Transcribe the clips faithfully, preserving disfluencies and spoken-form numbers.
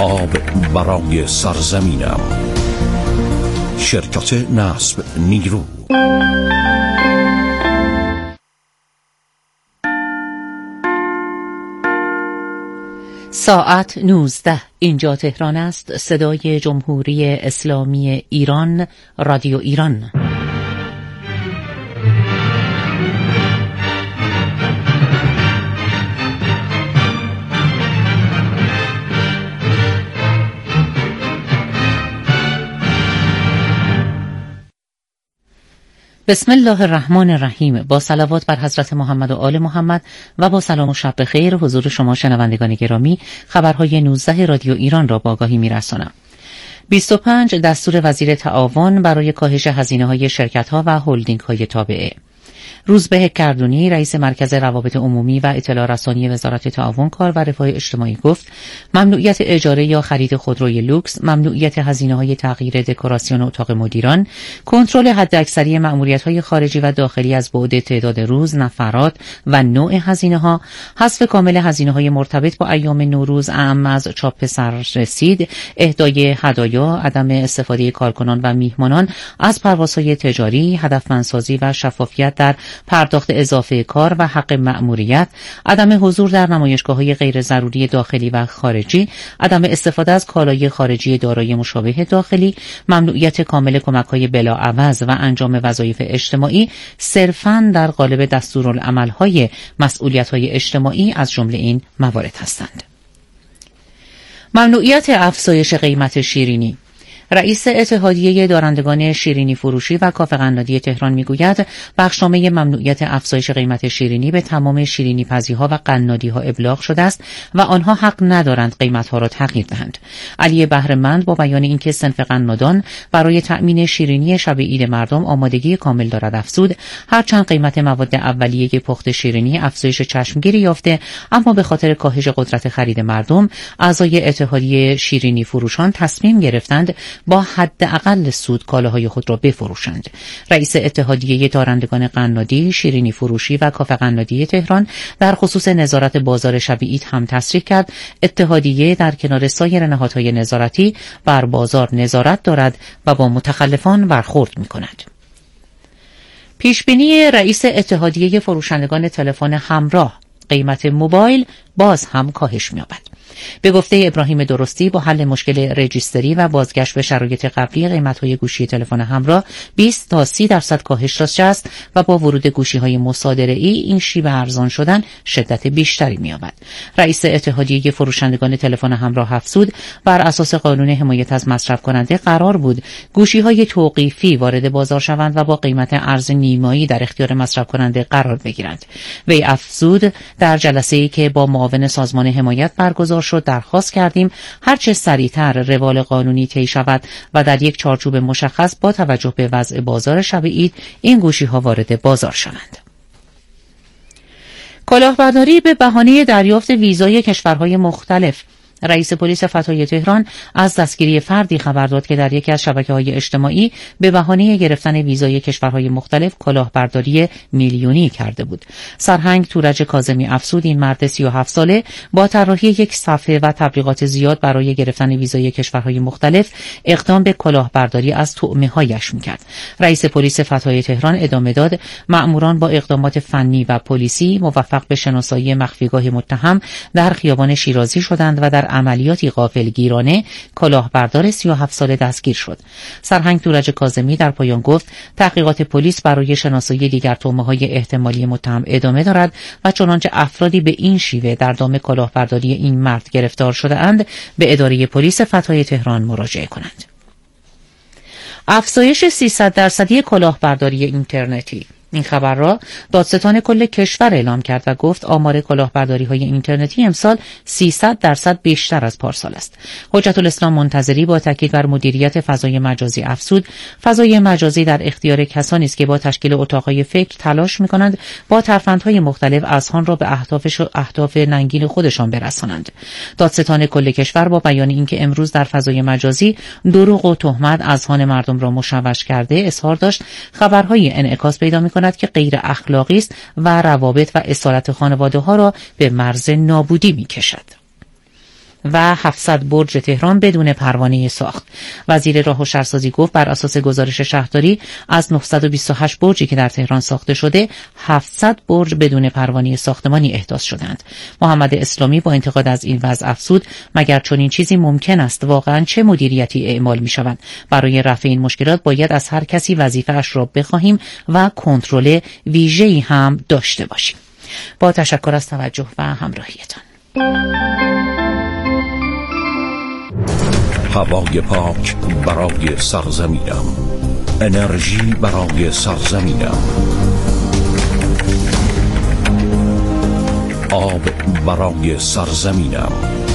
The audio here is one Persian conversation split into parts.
آب برای سرزمینم. شرکت نصب نیرو. ساعت نوزده، اینجا تهران است. صدای جمهوری اسلامی ایران، رادیو ایران. بسم الله الرحمن الرحیم. با صلوات بر حضرت محمد و آل محمد و با سلام و شب بخیر حضور شما شنوندگان گرامی، خبرهای نوزده رادیو ایران را با آگاهی می‌رسانم. بیست و پنج دستور وزیر تعاون برای کاهش هزینه‌های شرکت‌ها و هلدینگ‌های تابعه. روزبه کردونی رئیس مرکز روابط عمومی و اطلاع رسانی وزارت تعاون، کار و رفاه اجتماعی گفت ممنوعیت اجاره یا خرید خودروی لوکس، ممنوعیت هزینه‌های تغییر دکوراسیون اتاق مدیران، کنترل حداکثری مأموریت‌های خارجی و داخلی از بعد تعداد روز، نفرات و نوع هزینه‌ها، حذف کامل هزینه‌های مرتبط با ایام نوروز اعم از چاپ سررسید، اهدای هدایا، عدم استفاده کارکنان و میهمانان از پروازهای تجاری، هدفمندسازی و شفافیت در پرداخت اضافه کار و حق مأموریت، عدم حضور در نمایشگاه‌های غیر ضروری داخلی و خارجی، عدم استفاده از کالای خارجی دارای مشابه داخلی، ممنوعیت کامل کمک‌های بلاعوض و انجام وظایف اجتماعی صرفاً در قالب دستورالعمل‌های مسئولیت‌های اجتماعی از جمله این موارد هستند. ممنوعیت افزایش قیمت شیرینی. رئیس اتحادیه دارندگان شیرینی فروشی و کافه قنادی تهران میگوید بخشنامه ممنوعیت افزایش قیمت شیرینی به تمام شیرینی پزیها و قنادیها ابلاغ شده است و آنها حق ندارند قیمتها را تغییر دهند. علی بهرمند با بیان اینکه صنف قنادان برای تأمین شیرینی شب عید مردم آمادگی کامل دارد افزود، هرچند قیمت مواد اولیه پخت شیرینی افزایش چشمگیری یافته، اما به خاطر کاهش قدرت خرید مردم اعضای اتحادیه شیرینی فروشان تصمیم گرفتند با حداقل سود کالاهای خود را بفروشند. رئیس اتحادیه دارندگان قنادی، شیرینی فروشی و کافه قنادی تهران در خصوص نظارت بازار شب عید هم تصریح کرد اتحادیه در کنار سایر نهادهای نظارتی بر بازار نظارت دارد و با متخلفان برخورد می‌کند. پیشبینی رئیس اتحادیه فروشندگان تلفن همراه، قیمت موبایل باز هم کاهش می‌یابد. به گفته ابراهیم درستی با حل مشکل رجیستری و بازگشت به شرایط قبلی، قیمت‌های گوشی تلفن همراه بیست تا سی درصد کاهش داشته است و با ورود گوشی‌های مصادره‌ای این شیوه ارزان شدن شدت بیشتری می‌یابد. رئیس اتحادیه فروشندگان تلفن همراه افزود بر اساس قانون حمایت از مصرف کننده قرار بود گوشی‌های توقیفی وارد بازار شوند و با قیمت ارز نیمایی در اختیار مصرف کننده قرار بگیرند. وی افزود در جلسه‌ای که با معاون سازمان حمایت برگزار شد درخواست کردیم هرچه سریعتر روال قانونی طی شود و در یک چارچوب مشخص با توجه به وضع بازار شب عید این گوشی ها وارد بازار شوند. کلاهبرداری به بهانه دریافت ویزای کشورهای مختلف. رئیس پلیس فتای تهران از دستگیری فردی خبر داد که در یکی از شبکه‌های اجتماعی به بهانه گرفتن ویزای کشورهای مختلف کلاهبرداری میلیونی کرده بود. سرهنگ تورج کاظمی افزود این مرد سی و هفت ساله با طراحی یک صفحه و تبلیغات زیاد برای گرفتن ویزای کشورهای مختلف اقدام به کلاهبرداری از طعمه‌هایش می‌کرد. رئیس پلیس فتای تهران ادامه داد مأموران با اقدامات فنی و پلیسی موفق به شناسایی مخفیگاه متهم در خیابان شیرازی شدند و در عملیاتی غافلگیرانه کلاهبردار سی و هفت ساله دستگیر شد. سرهنگ تورج کاظمی در پایان گفت تحقیقات پلیس برای شناسایی دیگر تهمه‌های احتمالی متهم ادامه دارد و چنانچه افرادی به این شیوه در دام کلاهبرداری این مرد گرفتار شده اند به اداره پلیس فتای تهران مراجعه کنند. افزایش سیصد درصدی کلاهبرداری اینترنتی. این خبر را دادستان کل کشور اعلام کرد و گفت آمار کلاهبرداری‌های اینترنتی امسال سیصد درصد بیشتر از پارسال است. حجت الاسلام منتظری با تاکید بر مدیریت فضای مجازی افزود فضای مجازی در اختیار کسانی است که با تشکیل اتاق‌های فکر تلاش می‌کنند با ترفندهای مختلف اذهان را به اهداف اهداف ننگین خودشان برسانند. دادستان کل کشور با بیان اینکه امروز در فضای مجازی دروغ و تهمت اذهان مردم را مشوش کرده اظهار داشت خبرهای انعکاس پیدا می‌کند که غیر اخلاقی است و روابط و اصالت خانواده ها را به مرز نابودی می کشد. و هفتصد برج تهران بدون پروانه ساخت. وزیر راه و شهرسازی گفت بر اساس گزارش شهرداری از نهصد و بیست و هشت برجی که در تهران ساخته شده، هفتصد برج بدون پروانه ساختمانی احداث شدند. محمد اسلامی با انتقاد از این وضع افزود مگر چنین چیزی ممکن است؟ واقعا چه مدیریتی اعمال می شود؟ برای رفع این مشکلات باید از هر کسی وظیفه اش را بخواهیم و کنترل ویژه‌ای هم داشته باشیم. با تشکر از توجه و همراهیتان. هوای پاک برای سرزمینم، انرژی برای سرزمینم، آب برای سرزمینم.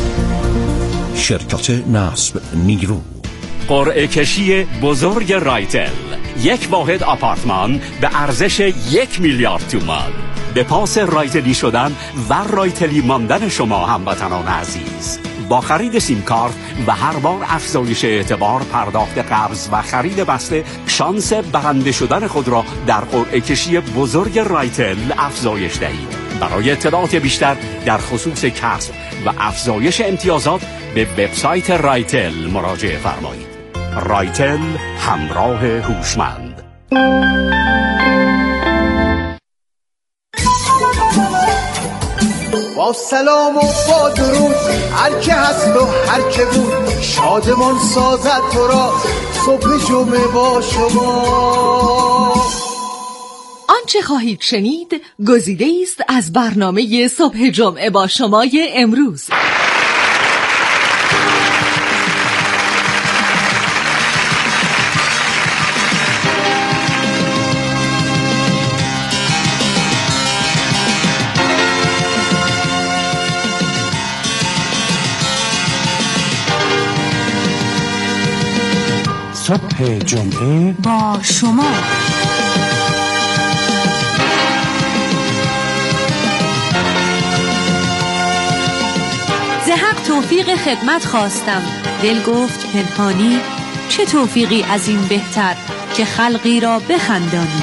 شرکت نصب نیرو. قرعه کشی بزرگ رایتل، یک واحد آپارتمان به ارزش یک میلیارد تومان. به پاس رایتلی شدن و رایتلی ماندن شما هموطنان عزیز. با خرید سیم کارت و هر بار افزایش اعتبار، پرداخت قبض و خرید بسته، شانس برنده شدن خود را در قرعه کشی بزرگ رایتل افزایش دهید. برای اطلاعات بیشتر در خصوص کسب و افزایش امتیازات به وبسایت رایتل مراجعه فرمایید. رایتل، همراه هوشمند. با سلام و با درود هر که هست و هر که بود، شادمان سازد تو را صبح جمعه با شما. آنچه خواهید شنید گزیده است از برنامه صبح جمعه با شمای امروز. صبح جمعه با شما. ز حق توفیق خدمت خواستم، دل گفت پنهانی، چه توفیقی از این بهتر که خلقی را بخندانی.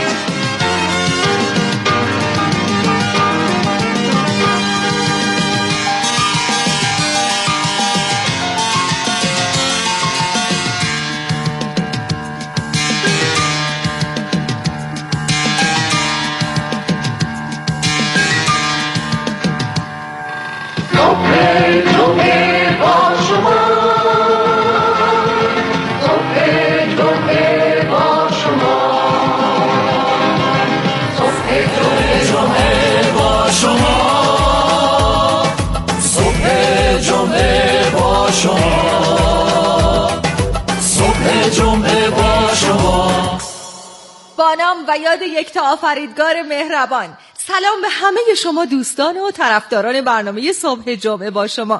با نام و یاد یکتا آفریدگار مهربان، سلام به همه شما دوستان و طرفداران برنامه صبح جمعه با شما.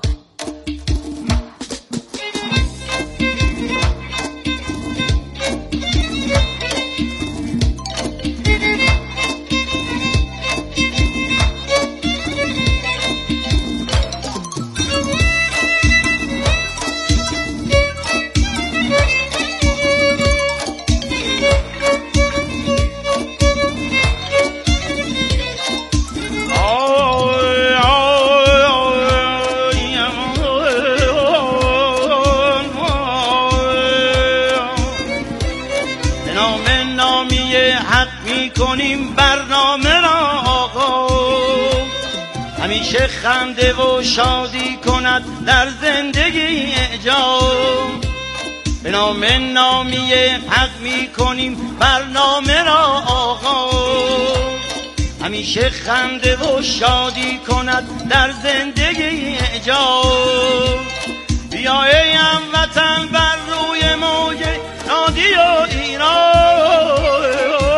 همیشه خنده و شادی کند در زندگی اعجاب. به نام نامی حق می کنیم برنامه را آغاز. همیشه خنده و شادی کند در زندگی اعجاب. بیا ای هموطن بر روی موج رادیو ایران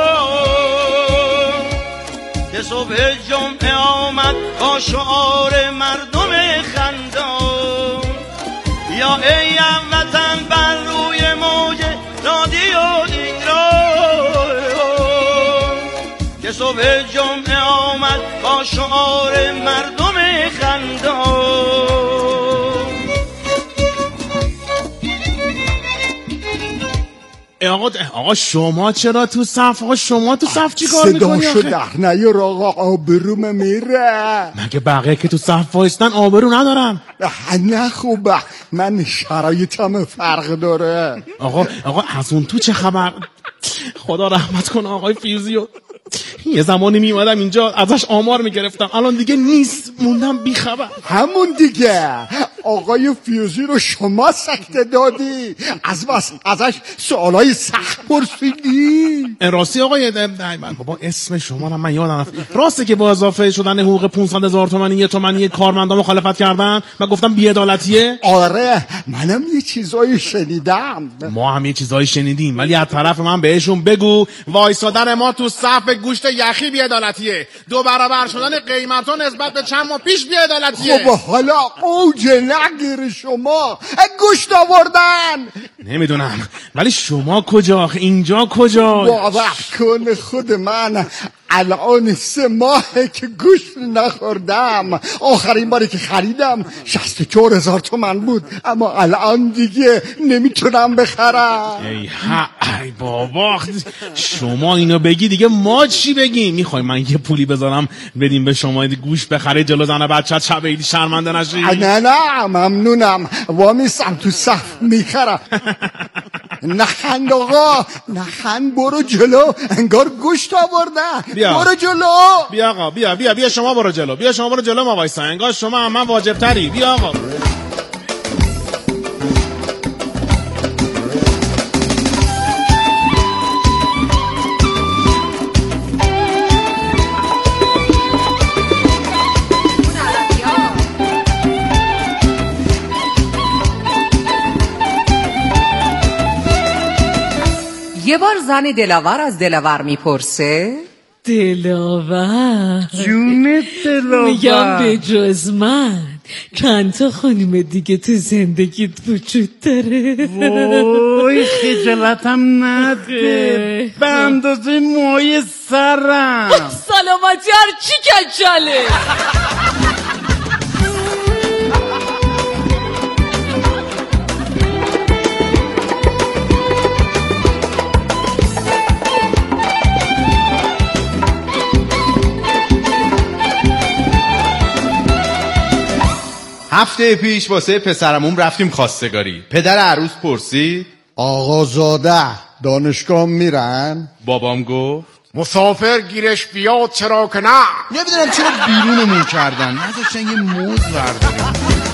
که صبح جمعه آمد با شعار مردم خندان. یا ای هموطن بر روی موج رادیو ایران که صبح جمعه آمد با شعار مردم خندان. آقا آقا شما چرا تو صف؟ آقا شما تو صف چی کار میکنی صدا شو در نیار آقا، آبروم میره. مگه بقیه که تو صف وایستن آبرو ندارن؟ نه خوبه، من شرایطم فرق داره. آقا آقا از اون تو چه خبر؟ خدا رحمت کنه آقای فیوزیو. یه زمانی میومدم اینجا ازش آمار میگرفتم، الان دیگه نیست، موندم بی خبر. همون دیگه آقای فیوزی رو شما سکته دادی، از بس ازش سوالای سخت پرسیدی. راستی آقای بابا اسم شما رو من یادم رفت، راسته که با اضافه شدن حقوق پانصد هزار تومانی یه تومانی کارمندا مخالفت کردن و گفتم بی‌عدالتیه؟ آره منم یه چیزایی شنیدم. ما هم یه چیزایی شنیدیم، ولی از طرف من بهشون بگو وایسادن ما تو صف گوشت یخی بی‌عدالتیه، دو برابر شدن قیمتا نسبت به چند ماه پیش بی‌عدالتیه. خب حالا اوج نگیر شما گوشت آوردن. نمیدونم ولی شما کجا؟ اینجا کجا؟ باور کن خود من الان سه ماهه که گوشت نخوردم. آخرین باری که خریدم شصت و چهار هزار تومن بود، اما الان دیگه نمیتونم بخرم. ای ها ای بابا، شما اینو بگی دیگه ما چی بگیم؟ میخوای من یه پولی بذارم بدیم به شما گوشت بخره جلو زن بچت شب عیدی شرمنده نشی؟ نه نه ممنونم، وامیستم تو صف میخرم. نخند آقا نخند، برو جلو، انگار گوشت آورده. بیا. برو جلو. بیا آقا بیا بیا بیا شما برو جلو، بیا شما برو جلو، ما وایسا، انگار شما هم من واجب تری. بیا آقا. یه بار زن دلاور از دلاور میپرسه دلاور جون دلاور میگم به جز من چند تا خانم دیگه تو زندگیت وجود داره؟ وای خجالتم نده، به اندازه موی سرم. سلامتی هر چی کچله. هفته پیش واسه پسرمون رفتیم خواستگاری. پدر عروس پرسید آقازاده دانشگاه میرن؟ بابام گفت مسافر گیرش بیاد چرا که نه. نمیدونم چرا بیرونمون کردن، نذاشتن یه موز برداریم.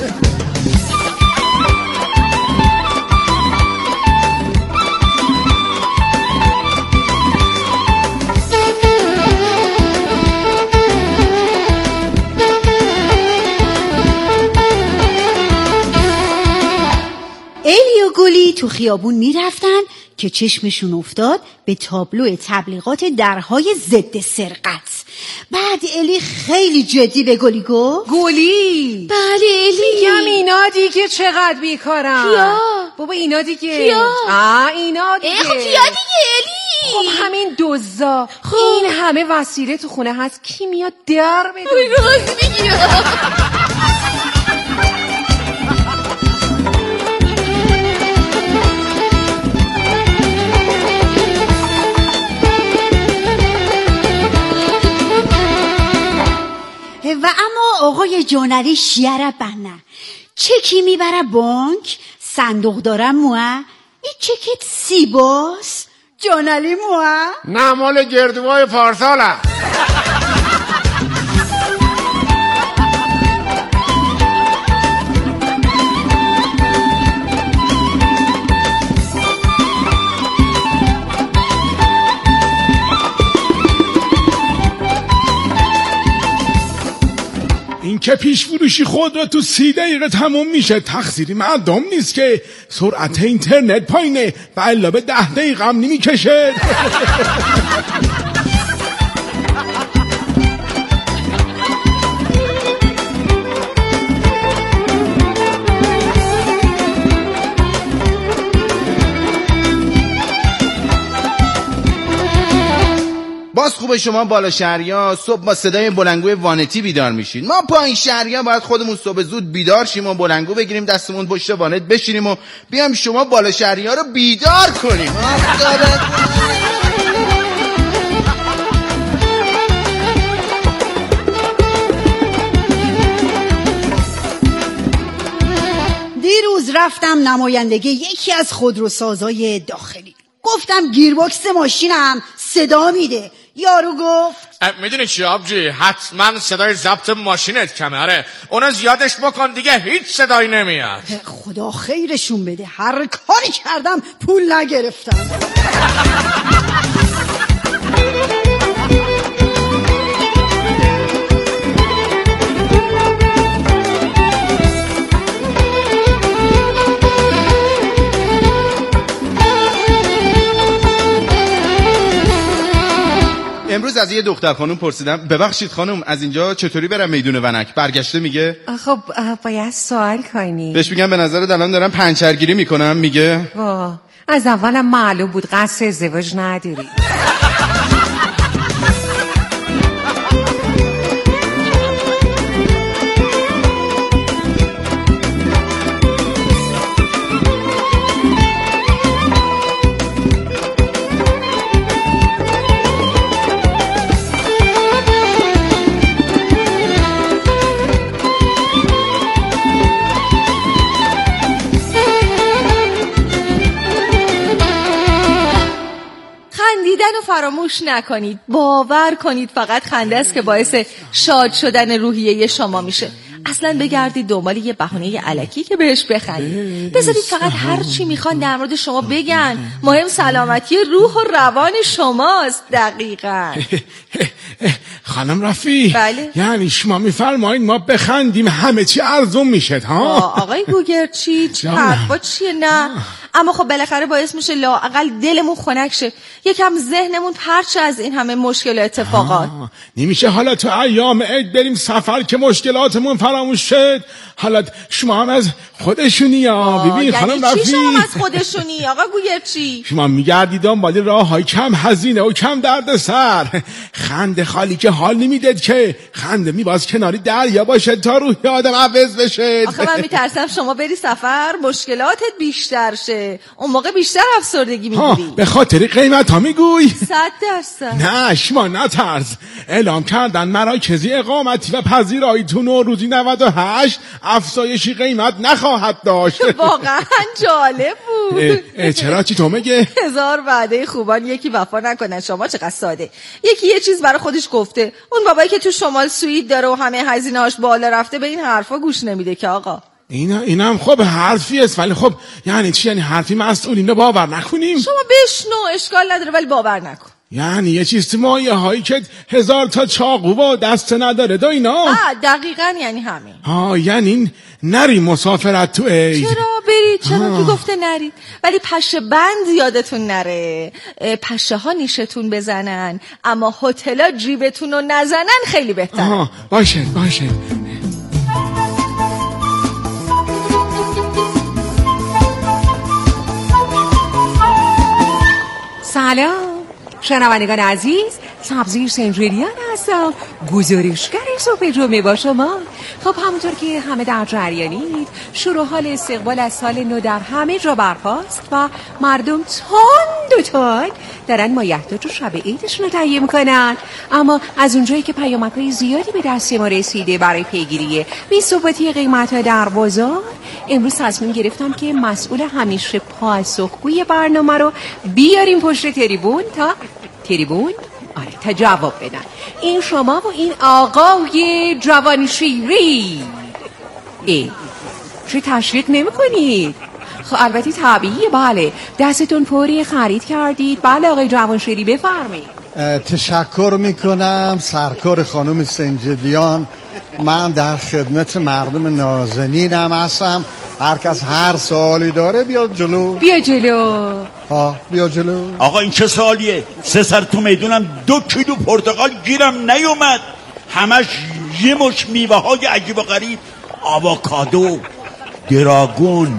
الی و گلی تو خیابون میرفتن که چشمشون افتاد به تابلو تبلیغات درهای ضد سرقت. بعد الی خیلی جدی به گلی گفت گلی بله الی میگم اینا دیگه چقدر بیکارن. کیا؟ بابا اینا دیگه کیا؟ آه اینا دیگه. خب کیا دیگه الی؟ خب همین دوزا. خب این همه وسیله تو خونه هست، کی میاد در بده؟ راست میگی. و اما آقای جانری شیره بنه چکی میبره بانک، صندوق دارم موه این چکت سی باس جانلی موه نه مال گردوهای پارساله. این که پیش فروشی خود را تو سی دقیقه تموم میشه تقصیری مردم نیست که سرعت اینترنت پایینه و علاوه ده دقیقه هم نمیکشه. باز خوبه شما بالا شهریا صبح با صدای بلنگوی وانتی بیدار میشین. ما پایین شهریا باید خودمون صبح زود بیدار شیم و بلنگو بگیریم دستمون پشت وانت بشینیم و بیام شما بالا شهریا رو بیدار کنیم. دیروز رفتم نمایندگی یکی از خودروسازای داخلی. گفتم گیربکس ماشینم صدا میده. یارو گفت میدونی چی آبجی؟ حتما صدای ضبط ماشینت کمه. آره اونو زیادش بکن دیگه هیچ صدایی نمیاد. خدا خیرشون بده، هر کاری کردم پول نگرفتم. امروز از یه دختر خانم پرسیدم ببخشید خانم از اینجا چطوری برم میدون ونک؟ برگشته میگه خب باید سوال کنی. بهش میگم به نظرت الان دارم پنچرگیری میکنم؟ میگه وا از اولم معلوم بود قصد ازدواج نداری. فراموش نکنید، باور کنید فقط خنده است که باعث شاد شدن روحیه شما میشه. اصلا بگردید دنبال یه بهونه الکی که بهش بخندید. بذارید فقط هر چی میخوان در مورد شما بگن. مهم سلامتی روح و روان شماست. دقیقاً. خانم رفی بله؟ یعنی شما میفرمایید ما بخندیم همه چی ارزون میشه ها؟ آقای گوگرچی حرفا چیه؟ نه اما خب بالاخره باعث میشه لااقل دلمون خنک شه، یکم ذهنمون پرچه از این همه مشکل و اتفاقات. نمیشه حالا تو ایام عید بریم سفر که مشکلاتمون فراموش شد؟ حالا شما هم از خودشونی ها ببین خانم رفی. یعنی چی شما از خودشونی آقا گوگرچی؟ شما میگردید دنبال راه های کم هزینه و کم درد سر. خنده خالی که حال نمیدید که خنده میباز کناری دریا باشه تا روح آدم عوض بشه. آخه من میترسم شما بری سفر مشکلاتت بیشتر شه، اون موقع بیشتر افسردگی میگیری. به خاطر قیمت ها میگوی؟ صد درصد. نه شما نترس، اعلام کردن مراکزی اقامتی و پذیرایی تو نوروزی نود و هشت افزایشی قیمت نخواهد داشت. واقعا جالب بود. اه اه چرا چی تو میگه؟ هزار وعده خوبان یکی وفا نکنن. شما چقدر ساده. یکی یه چیز برای خودش گفته، اون بابایی که تو شمال سوئید داره و همه هزینه‌هاش بالا رفته به این حرفا گوش نمیده که آقا. اینا اینم خب حرفی است ولی خب یعنی چی؟ یعنی حرفی مسئولین رو باور نکنیم؟ شما بشنو اشکال نداره ولی باور نکن. یعنی یه چیز مایه هایی که هزار تا چاقو و دست نداره دا اینا؟ آه دقیقاً یعنی همین. ها یعنی نری مسافرت تو عید. چرا برید؟ چرا که گفته نرید ولی پشه بند یادتون نره. پشه ها نیشتون بزنن اما هتل‌ها جیبتون رو نزنن خیلی بهتره. آه باشه باشه. سلام شنوندگان عزیز، سبزی سنجریان هستم، گزارشگر صبح جمعه با شما. خب همونطور که همه در جریانید شروع حال استقبال از سال نو در همه جا برپاست و مردم تند و تند دارن مایحتاج و شب عیدشون رو تهیه میکنن. اما از اونجایی که پیامک‌های زیادی به دست ما رسیده برای پیگیری بی‌ثباتی قیمت‌ها در بازار، امروز تصمیم گرفتم که مسئول همیشه پاسخگوی برنامه رو بیاریم پشت تریبون تا تریبون آره تا جواب بدن. این شما و این آقای جوان شیری. ای چه تشویق نمی کنید؟ خب البته طبیعیه. بله دستتون پوری خرید کردید. بله آقای جوان شیری بفرمایید. تشکر میکنم سرکار خانم سنجدیان. من در خدمت مردم نازنینم هستم. هر کس هر سوالی داره بیاد جلو. بیا جلو. ها بیا جلو. آقا این چه سوالیه؟ سه سر تو میدونم دو کیلو پرتقال گیرم نیومد، همش یه مش میوه های عجیب و غریب، آووکادو، دراگون،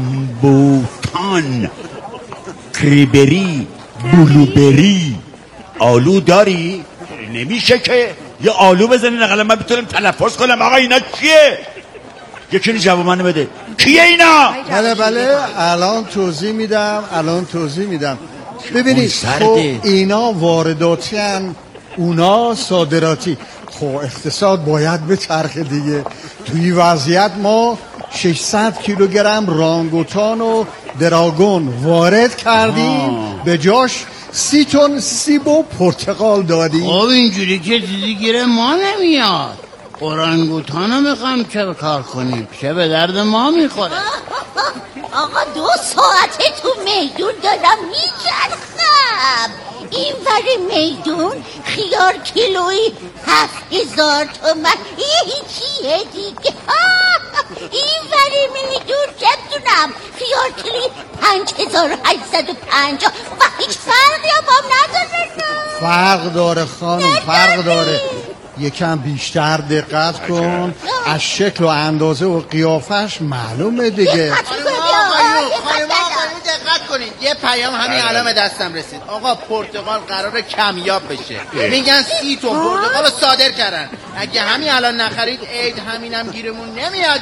رامبوتان، کریبری، بلوبری. آلو داری؟ نمیشه که یه آلو بزنی نقلا من بتونم تلفظ کنم. آقا اینا کیه؟ یکی جواب منو بده، کیه اینا؟ بله بله الان توضیح میدم الان توضیح میدم. ببینید خب اینا وارداتی هن، اونا صادراتی. خب اقتصاد باید به چرخ دیگه. توی وضعیت ما ششصد کیلوگرم رانگوتان و دراگون وارد کردیم، به جاش سی تن سیب و پرتقال دادیم. خب اینجوری که دیدی گیره ما نمیاد. اورانگوتانو میخوام چه کار کنیم، چه به درد ما میخوره. آقا دو ساعته تو میدون دارم میچرخم. این ور میدون خیار کیلویی هفت هزار تومن یکیه دیگه. این ور میدون چه بدونم خیار کیلویی پنج هزار هشتصد و پنجاه و هیچ فرقی هم هم نداره. فرق داره خانم، فرق داره. یکم بیشتر دقت کن، از شکل و اندازه و قیافش معلومه دیگه. دقت کنید، یه پیام همین الان دستم رسید. آقا پرتقال قراره کمیاب بشه، میگن سی تن پرتقال رو صادر کردن. اگه همین الان نخرید عید همینم گیرمون نمیاد.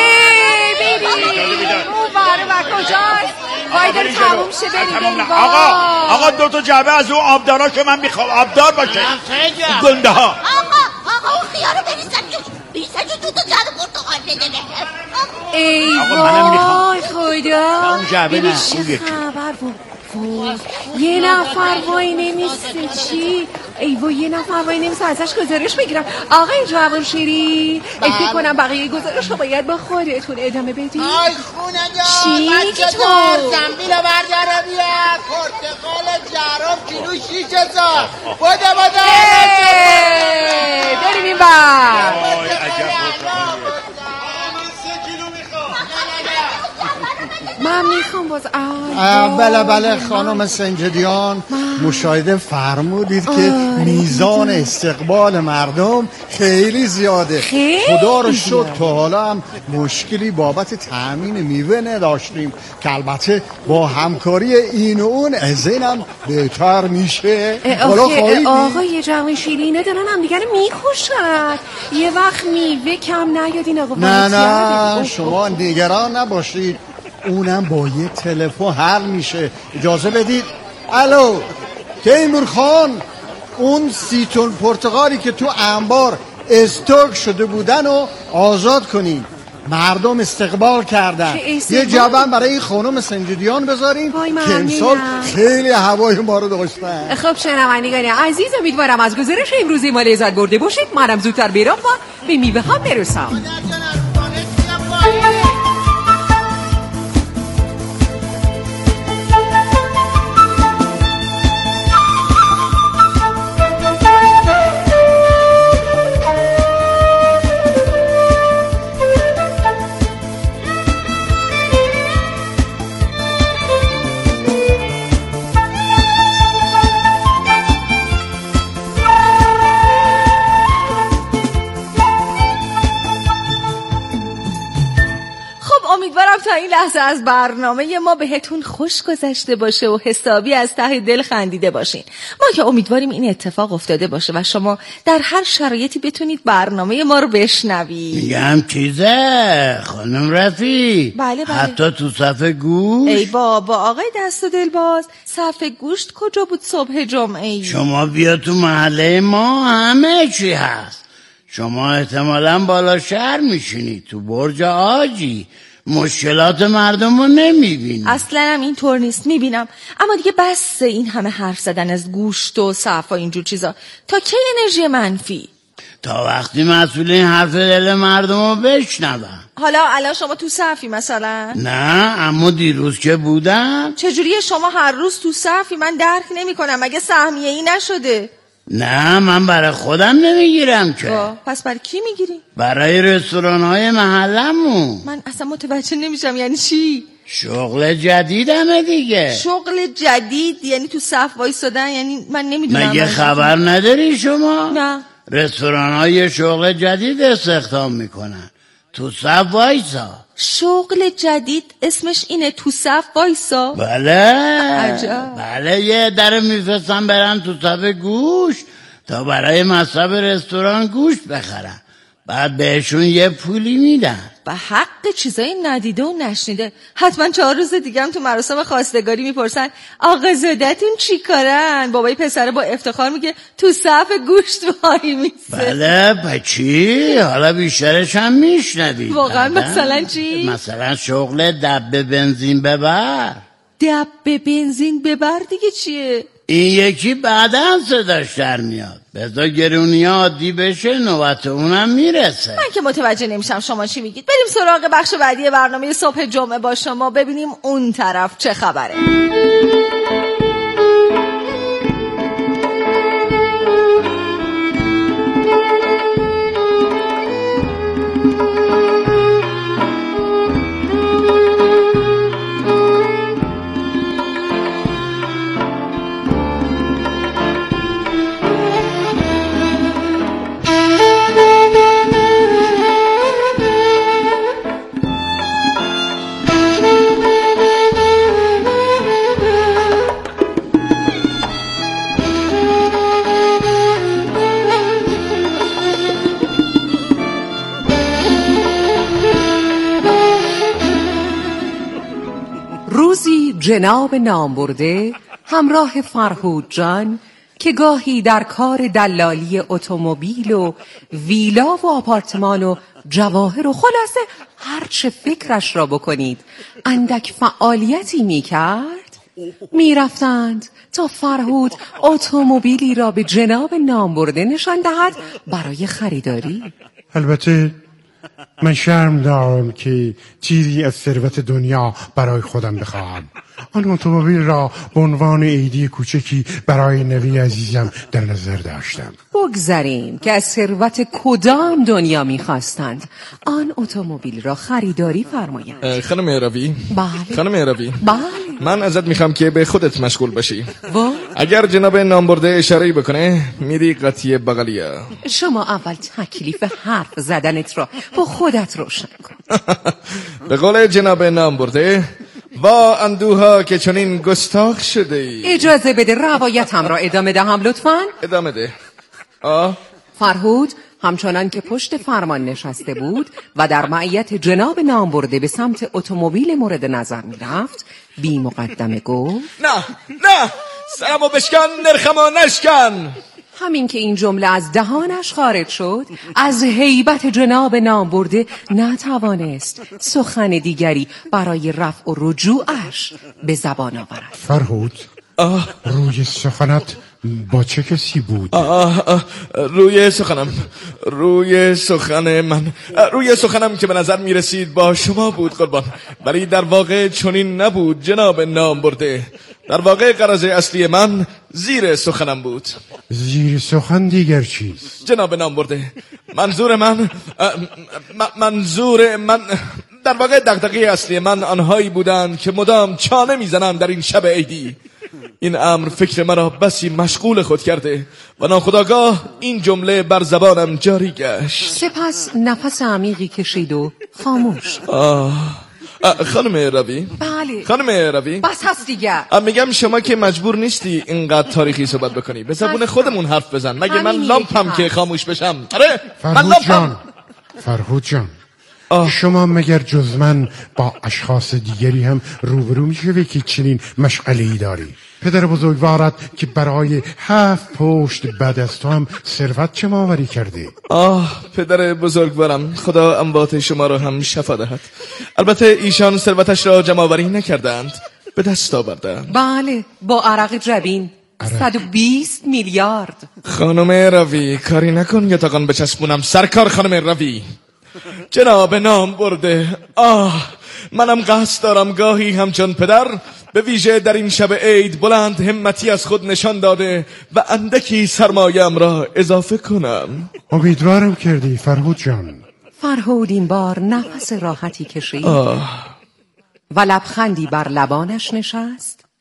ببین اون باره و کجاست؟ باید تموم شه بریم. آقا آقا دو تا جعبه از اون آبدارا که من میخوام آبدار باشه. گنده ها. آقا آقا اون خیارو بریزن جوش، بریزن جوش دو تا جعبه پرتقال بده. ای وای خدا، اون جعبه نه چه خبر بود؟ یه نفر وای نمیسته. چی؟ ای وای یه نفر وای نمیسته، ازش گزارش بگیرم. آقای جوان شیری فکر کنم بقیه گزارش رو باید با خودتون ادامه بدید. آی خونه جان، چی بچه دار زنبیل رو برداره بیا. پرتقال جرم کیلو شیش هزار. بوده بوده بریم این بر. من میخوام باز بله بله خانم سنجدیان، مشاهده فرمودید که میزان استقبال مردم خیلی زیاده. خدا رو شکر تا حالا هم مشکلی بابت تأمین میوه نداشتیم که البته با همکاری این و اون از اینم بهتر میشه. آقای جوان شیرینه دارن هم دیگر میخوشن. یه وقت میوه کم نیادین آقا. نه نه شما نگران نباشید، اونم با یه تلفن حل میشه. اجازه بدید. الو تیمور خان، اون سی تن پرتقالی که تو انبار استوک شده بودن و آزاد کنین. مردم استقبال کردن. یه جعبه برای این خانم سنجدیان بذارین که امسال خیلی هوای ما رو داشتن. خب شنوندگان عزیز، امیدوارم از گزارش امروزی ما لذت برده باشید. منم زودتر برم و به میوه ها برسم. امیدوارم تا این لحظه از برنامه ما بهتون خوش گذشته باشه و حسابی از ته دل خندیده باشین. ما که امیدواریم این اتفاق افتاده باشه و شما در هر شرایطی بتونید برنامه ما رو بشنوید. میگم چیزه خانم رفی؟ بله بله. حتی تو صفحه گوشت؟ ای بابا آقای دست و دل باز، صفحه گوشت کجا بود صبح جمعه؟ شما بیا تو محله ما همه چی هست. شما احتمالاً بالا شهر میشینی تو برج آجی، مشکلات مردم رو نمیبینی. اصلا هم این طور نیست، میبینم، اما دیگه بس این همه حرف زدن از گوشت و صفا اینجور چیزا. تا کی انرژی منفی؟ تا وقتی مسئولین حرف دل مردم رو بشنون. حالا الان شما تو صفی مثلا؟ نه اما دیروز که بودم. چجوریه شما هر روز تو صفی؟ من درک نمی کنم، مگه سهمیه ای نشده؟ نه من برای خودم نمیگیرم که. پس برای کی میگیری؟ برای رستوران های محلمون. من اصلا متوجه نمیشم یعنی چی؟ شغل جدیدمه دیگه. شغل جدید یعنی تو صف وایسادن؟ یعنی من نمیدونم. مگه خبر نداری شما؟ نه. رستوران های شغل جدید استخدام میکنن. تو صف وایسا. شغل جدید اسمش اینه تو صف وایسا؟ بله عجب. بله یه در میفرستم برن تو صف گوش تا برای مصرف رستوران گوش بخرن، بعد بهشون یه پولی میدن. به حق چیزای ندیده و نشنیده. حتما چهار روز دیگه هم تو مراسم خواستگاری میپرسن آقا زادتون چی کارن؟ بابای پسره با افتخار میگه تو صف گوشت وای میسه. بله بچی حالا بیشترش هم میشنوی. واقعا مثلا چی؟ مثلا شغل دبه بنزین ببر. دبه بنزین ببر دیگه چیه؟ این یکی بعداً صداش در میاد، بذار گرونی عادی بشه نوبت اونم میرسه. من که متوجه نمیشم شما چی میگید. بریم سراغ بخش بعدی برنامه صبح جمعه با شما، ببینیم اون طرف چه خبره. جناب نامبرده همراه فرهود جان که گاهی در کار دلالی اتومبیل و ویلا و آپارتمان و جواهر و خلاصه هر چه فکرش را بکنید اندک فعالیتی می کرد، می رفتند تا فرهود اتومبیلی را به جناب نامبرده نشان دهد برای خریداری. البته من شرم دارم که چیزی از ثروت دنیا برای خودم بخواهم. آن اتومبیل را به عنوان عیدی کوچکی برای نوی عزیزم در نظر داشتم. بگذاریم که از ثروت کدام دنیا می‌خواستند آن اتومبیل را خریداری فرمایند. خانم روی. بله. خانم روی. بله. من ازت میخوام که به خودت مشغول باشی. و اگر جناب نامبرده اشاره بکنه میری قطعی بغلیه. شما اول تکلیف حرف زدنت را با خودت روشن کن. به قول جناب نامبرده با اندوها که چنین گستاخ شده ای. اجازه بده روایتم را ادامه دهم لطفاً. ادامه ده. آه فرهود همچنان که پشت فرمان نشسته بود و در معیت جناب نامبرده به سمت اتومبیل مورد نظر می رفت بی مقدمه گفت نه نه سرمو بشکن نرخمو نشکن. همین که این جمله از دهانش خارج شد از هیبت جناب نامبرده نتوانست سخن دیگری برای رفع و رجوعش به زبان آورد. فرهود آه. روی سخنت با چه کسی بود؟ آه آه روی سخنم روی سخن من روی سخنم که به نظر می رسید با شما بود قربان، ولی در واقع چنین نبود جناب نامبرده. در واقع غرض اصلی من زیر سخنم بود. زیر سخن دیگر چیست؟ جناب نامبرده منظور من منظور من در واقع دغدغه اصلی من آنهایی بودند که مدام چانه میزنند در این شب عیدی. این امر فکر مرا بسی مشغول خود کرده و ناخودآگاه این جمله بر زبانم جاری گشت. سپس نفس عمیقی کشید و خاموش. آه خانم روی. بله خانم روی. بس هست دیگر. میگم شما که مجبور نیستی اینقدر تاریخی صحبت بکنی، به زبون خودمون حرف بزن. مگه من لامپم که خاموش بشم؟ آره من لامپم. فرهود جان شما مگر جز من با اشخاص دیگری هم روبرو میشوی که چنین مشغله‌ای داری؟ پدر بزرگوارت که برای هفت پشت بعد از تو هم ثروت جمع‌آوری کرده. آه پدر بزرگوارم خدا اموات شما را هم شفا دهد. البته ایشان ثروتش را جمع‌آوری نکردند، به دست آوردند. بله با عرق جبین صد و بیست میلیارد. خانم روی کاری نکن یا تاقان بچسبونم. سرکار خانم روی. جناب نامبرده آه منم قصد دارم گاهی همچون پدر به ویژه در این شب عید بلند همتی از خود نشان داده و اندکی سرمایه‌ام را اضافه کنم. امیدوارم کردی فرهود جان. فرهود این بار نفس راحتی کشید آه. و لبخندی بر لبانش نشست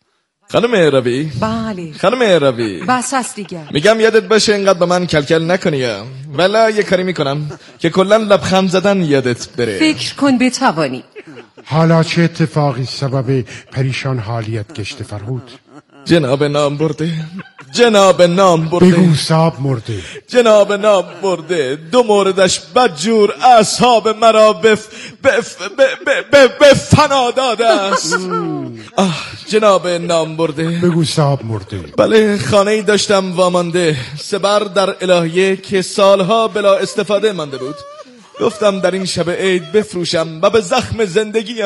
خانم روی بله خانم روی بس هست دیگه. میگم یادت باشه اینقدر به من کلکل نکنی ولی یه کاری میکنم که کلا لبخند زدن یادت بره. فکر کن بتوانی. حالا چه اتفاقی سبب پریشان حالیت گشت فرهود؟ جناب نام برده جناب نام برده بگو صاحب مرده. جناب نام برده دو موردش بدجور اصحاب مرا بف بف بف بف فنا داده است. آه جناب نام برده بگو صاحب مرده. بله خانه ای داشتم وامانده سبر در الهیه که سالها بلا استفاده مانده بود. گفتم در این شب عید بفروشم و به زخم زندگی